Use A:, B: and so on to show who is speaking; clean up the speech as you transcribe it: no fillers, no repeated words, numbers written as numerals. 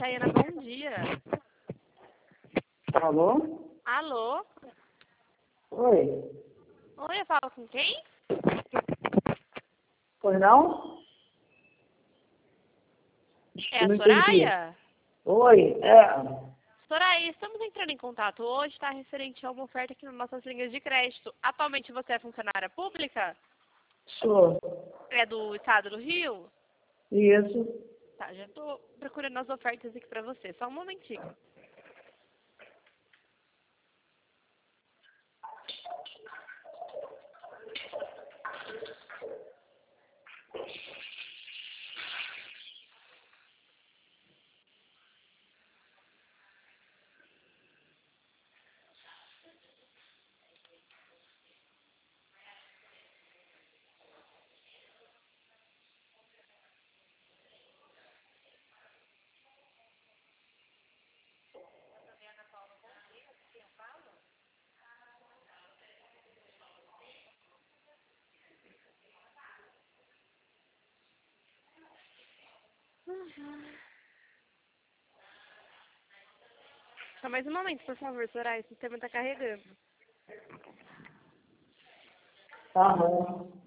A: Chayana, bom dia.
B: Alô?
A: Alô?
B: Oi.
A: Oi, eu falo com quem?
B: Pois não?
A: É a
B: Não entendi.
A: Soraya?
B: Oi,
A: Soraya, estamos entrando em contato hoje, está referente a uma oferta aqui nas nossas linhas de crédito. Atualmente você é funcionária pública?
B: sou.
A: É do estado do Rio?
B: Isso.
A: Tá, já estou procurando as ofertas aqui para você. Só um momentinho. Só mais um momento, por favor, Soraya. O sistema está carregando.
B: Tá bom.